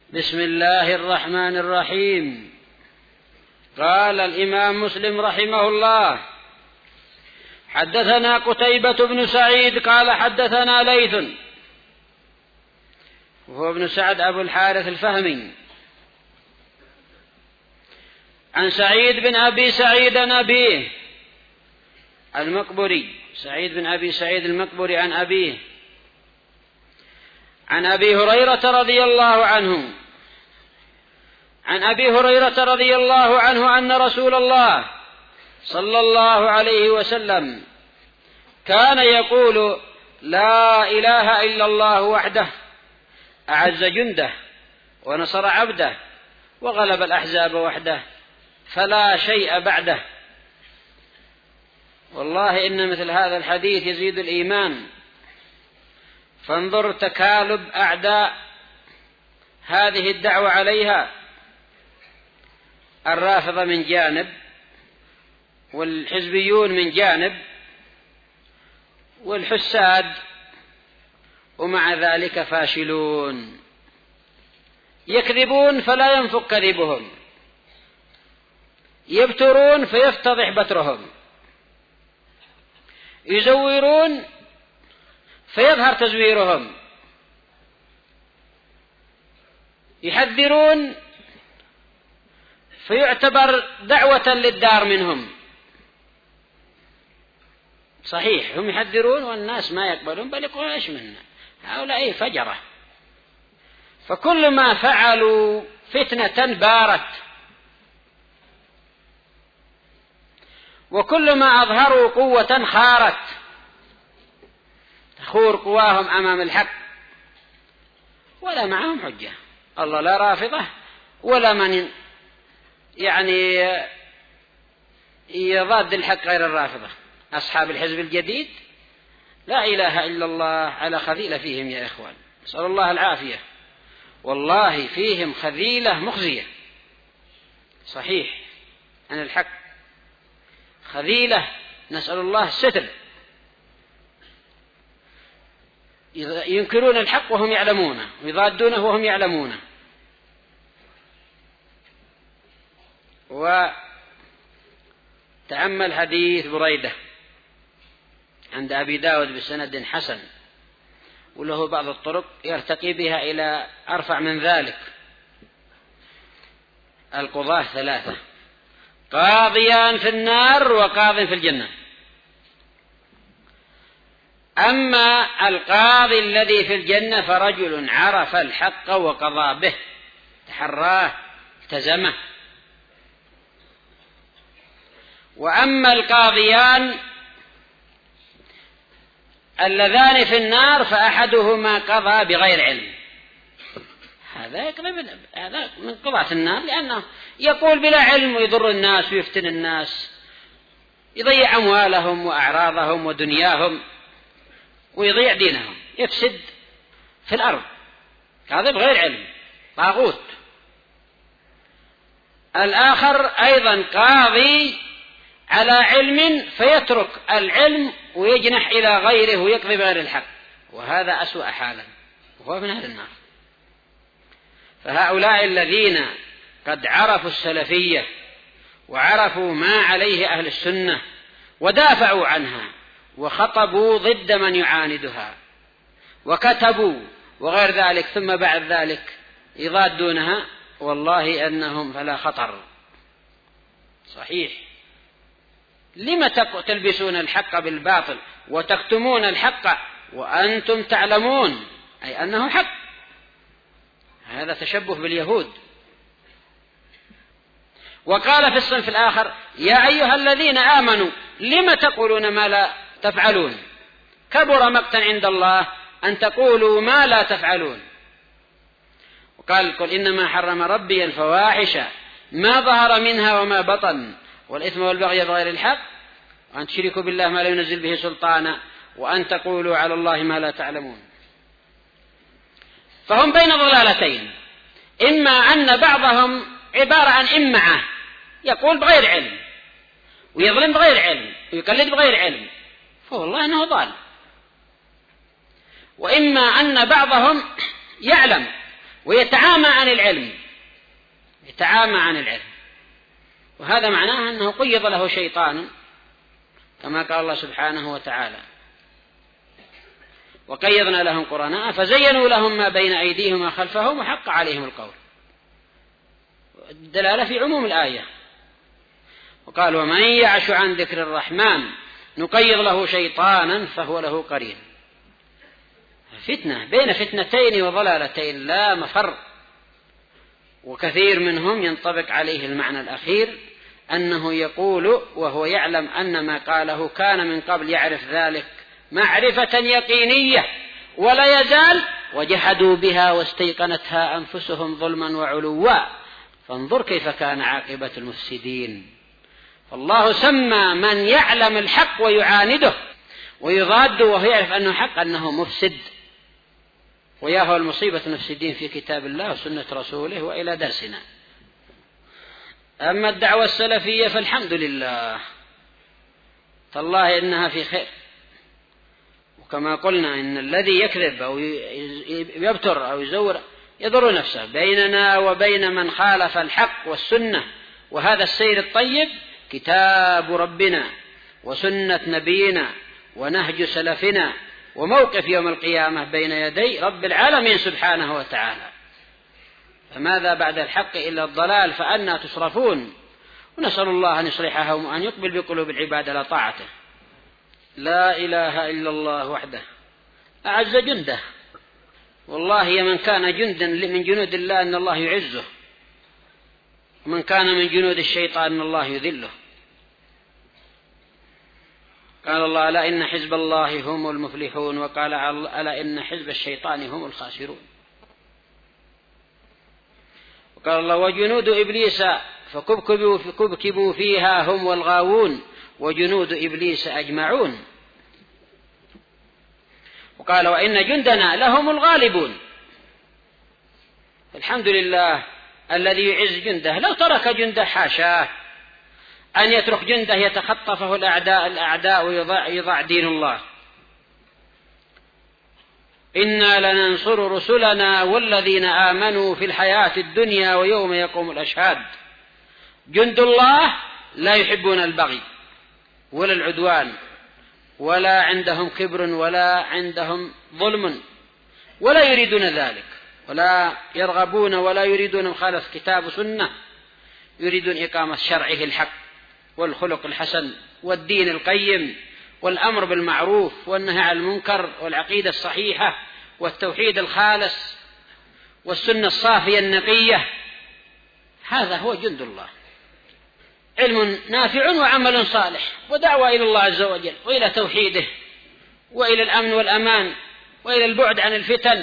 بسم الله الرحمن الرحيم. قال الإمام مسلم رحمه الله: حدثنا قتيبة بن سعيد قال حدثنا ليث، وهو ابن سعد أبو الحارث الفهمي، عن سعيد بن أبي سعيد أبيه المقبري، سعيد بن أبي سعيد المقبري عن أبيه عن أبي هريرة رضي الله عنه، عن أبي هريرة رضي الله عنه أن رسول الله صلى الله عليه وسلم كان يقول: لا إله إلا الله وحده أعز جنده ونصر عبده وغلب الأحزاب وحده فلا شيء بعده. والله إن مثل هذا الحديث يزيد الإيمان. فانظر تكالب أعداء هذه الدعوة عليها، الرافضة من جانب، والحزبيون من جانب، والحساد، ومع ذلك فاشلون، يكذبون فلا ينفق كذبهم، يبترون فيفتضح بترهم، يزورون فيظهر تزويرهم، يحذرون فيعتبر دعوة للدار منهم. صحيح هم يحذرون والناس ما يقبلون، بل يقولون ايش منا هؤلاء فجرة. فكل ما فعلوا فتنة بارت، وكل ما أظهروا قوة خارت، تخور قواهم أمام الحق، ولا معهم حجة. الله لا رافضة ولا من يعني يضاد الحق غير الرافضة. أصحاب الحزب الجديد لا إله إلا الله على خذيلة فيهم يا إخوان، نسأل الله العافية. والله فيهم خذيلة مخزية، صحيح عن الحق خذيلة، نسأل الله الستر. ينكرون الحق وهم يعلمونه، ويضادونه وهم يعلمونه. وتأمل حديث بريدة عند أبي داود بسند حسن، وله بعض الطرق يرتقي بها إلى أرفع من ذلك. القضاة ثلاثة: قاضيان في النار وقاض في الجنة. أما القاضي الذي في الجنة فرجل عرف الحق وقضى به، تحراه التزمه. وأما القاضيان اللذان في النار فأحدهما قضى بغير علم، هذا من قضاة النار، لأنه يقول بلا علم ويضر الناس ويفتن الناس، يضيع أموالهم وأعراضهم ودنياهم، ويضيع دينهم، يفسد في الأرض، هذا بغير علم، طاغوت. الآخر أيضا قاضي على علم فيترك العلم ويجنح إلى غيره ويقضي بغير الحق، وهذا أسوأ حالا، وهو من أهل النار. فهؤلاء الذين قد عرفوا السلفية وعرفوا ما عليه أهل السنة ودافعوا عنها وخطبوا ضد من يعاندها وكتبوا وغير ذلك، ثم بعد ذلك يضادونها، والله أنهم فلا خطر. صحيح، لم تلبسون الحق بالباطل وتكتمون الحق وأنتم تعلمون أي أنه حق؟ هذا تشبه باليهود. وقال في الصنف الآخر: يا أيها الذين آمنوا لم تقولون ما لا تفعلون، كبر مقتا عند الله أن تقولوا ما لا تفعلون. وقال: قل إنما حرم ربي الفواحش ما ظهر منها وما بطن والإثم والبغي بغير الحق وأن تشركوا بالله ما لا ينزل به سلطانا وأن تقولوا على الله ما لا تعلمون. فهم بين ضلالتين، إما أن بعضهم عبارة عن إمعة، يقول بغير علم ويظلم بغير علم ويقلد بغير علم، فوالله أنه ضال. وإما أن بعضهم يعلم ويتعامى عن العلم، يتعامى عن العلم، وهذا معناه أنه قيض له شيطان كما قال الله سبحانه وتعالى: وقيضنا لهم قرناء فزينوا لهم ما بين أيديهم وخلفهم وحق عليهم القول. الدلالة في عموم الآية. وقال: ومن يعش عن ذكر الرحمن نقيض له شيطانا فهو له قرين. فتنة بين فتنتين وضلالتين لا مفر. وكثير منهم ينطبق عليه المعنى الأخير، أنه يقول وهو يعلم أن ما قاله كان من قبل يعرف ذلك معرفة يقينية ولا يزال، وجحدوا بها واستيقنتها أنفسهم ظلما وعلوا، فانظر كيف كان عاقبة المفسدين. فالله سمى من يعلم الحق ويعانده ويضاده وهو يعرف أنه حق أنه مفسد. وياهو المصيبة المفسدين في كتاب الله وسنة رسوله وإلى درسنا. أما الدعوة السلفية فالحمد لله، تالله إنها في خير. وكما قلنا إن الذي يكذب أو يبتر أو يزور يضر نفسه. بيننا وبين من خالف الحق والسنة وهذا السير الطيب كتاب ربنا وسنة نبينا ونهج سلفنا وموقف يوم القيامة بين يدي رب العالمين سبحانه وتعالى. فماذا بعد الحق إلا الضلال، فأنى تصرفون. ونسأل الله أن يصلحها وأن يقبل بقلوب العباد على طاعته. لا إله إلا الله وحده أعز جنده. والله من كان جندا من جنود الله أن الله يعزه، ومن كان من جنود الشيطان أن الله يذله. قال الله: ألا إن حزب الله هم المفلحون. وقال: ألا إن حزب الشيطان هم الخاسرون. وقال الله: وجنود إبليس فكبكبوا فيها هم والغاوون وجنود إبليس أجمعون. وقال: وإن جندنا لهم الغالبون. الحمد لله الذي يعز جنده. لو ترك جنده حاشاه أن يترك جنده يتخطفه الأعداء ويضع دين الله. إنا لننصر رسلنا والذين آمنوا في الحياة الدنيا ويوم يقوم الأشهاد. جند الله لا يحبون البغي ولا العدوان، ولا عندهم كبر ولا عندهم ظلم، ولا يريدون ذلك، ولا يرغبون ولا يريدون مخالفة كتاب وسنة. يريدون إقامة شرعه الحق والخلق الحسن والدين القيم والأمر بالمعروف والنهي عن المنكر والعقيدة الصحيحة والتوحيد الخالص والسنة الصافية النقية. هذا هو جند الله. علم نافع وعمل صالح ودعوة إلى الله عز وجل وإلى توحيده وإلى الأمن والأمان وإلى البعد عن الفتن.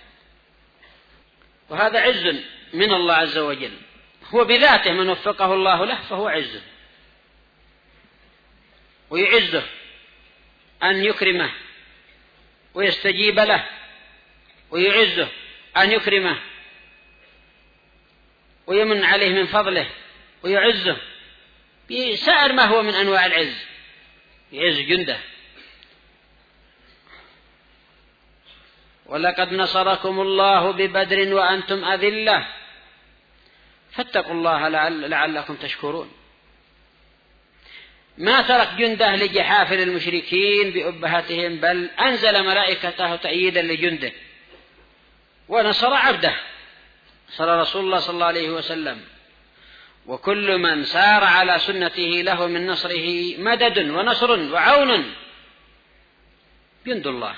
وهذا عز من الله عز وجل، هو بذاته من وفقه الله له فهو عز. ويعزه أن يكرمه ويستجيب له، ويعزه أن يكرمه ويمن عليه من فضله، ويعزه بسائر ما هو من أنواع العز. يعز جنده. ولقد نصركم الله ببدر وأنتم أذلة فاتقوا الله لعلكم تشكرون. ما ترك جنده لجحافل المشركين بأبهتهم، بل أنزل ملائكته تأييدا لجنده ونصر عبده صلى رسول الله صلى الله عليه وسلم. وكل من سار على سنته له من نصره مدد ونصر وعون جند الله.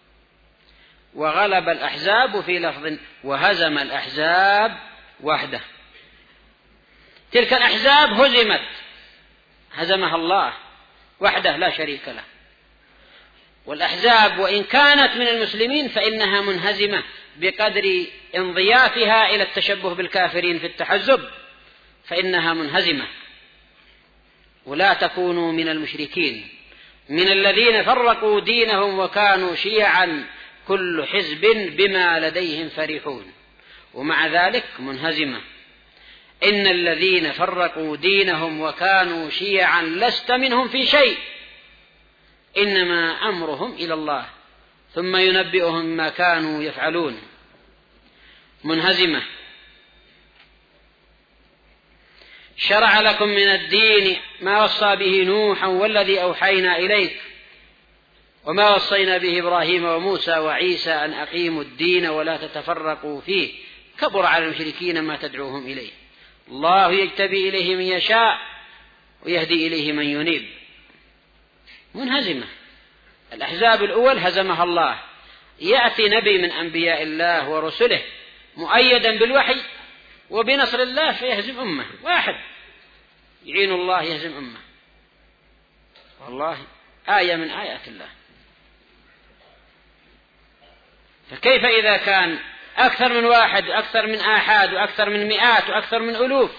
وغلب الأحزاب في لفظ وهزم الأحزاب وحده. تلك الأحزاب هزمت، هزمها الله وحده لا شريك له. والأحزاب وإن كانت من المسلمين فإنها منهزمة بقدر انضيافها إلى التشبه بالكافرين في التحزب، فإنها منهزمة. ولا تكونوا من المشركين من الذين فرقوا دينهم وكانوا شيعا كل حزب بما لديهم فرحون. ومع ذلك منهزمة. إن الذين فرقوا دينهم وكانوا شيعا لست منهم في شيء، إنما أمرهم إلى الله ثم ينبئهم ما كانوا يفعلون. منهزمة. شرع لكم من الدين ما وصى به نوحا والذي أوحينا إليك وما وصينا به إبراهيم وموسى وعيسى أن أقيموا الدين ولا تتفرقوا فيه كبر على المشركين ما تدعوهم إليه الله يجتبي إليه من يشاء ويهدي إليه من ينيب. منهزمة. الأحزاب الأول هزمها الله. يأتي نبي من أنبياء الله ورسله مؤيدا بالوحي وبنصر الله فيهزم أمة. واحد يعين الله يهزم أمة. والله آية من آيات الله. فكيف إذا كان أكثر من واحد وأكثر من آحاد وأكثر من مئات وأكثر من ألوف؟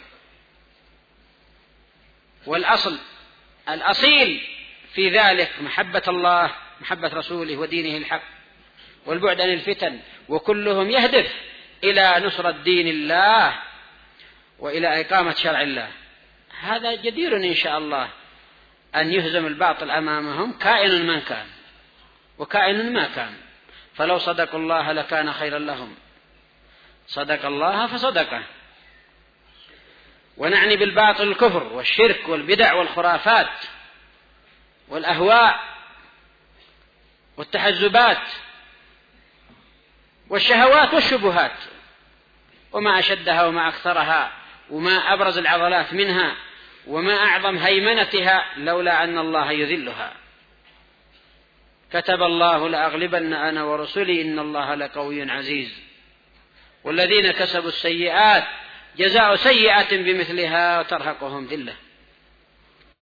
الأصيل في ذلك محبة الله محبة رسوله ودينه الحق والبعد عن الفتن، وكلهم يهدف إلى نصرة دين الله وإلى إقامة شرع الله. هذا جدير إن شاء الله أن يهزم الباطل أمامهم كائن من كان وكائن ما كان. فلو صدقوا الله لكان خيرا لهم. صدق الله فصدقه. ونعني بالباطل الكفر والشرك والبدع والخرافات والأهواء والتحزبات والشهوات والشبهات، وما أشدها وما أكثرها وما أبرز العضلات منها وما أعظم هيمنتها لولا أن الله يذلها. كتب الله لأغلبن أنا ورسلي إن الله لقوي عزيز. والذين كسبوا السيئات جزاء سيئة بمثلها وترهقهم ذلة.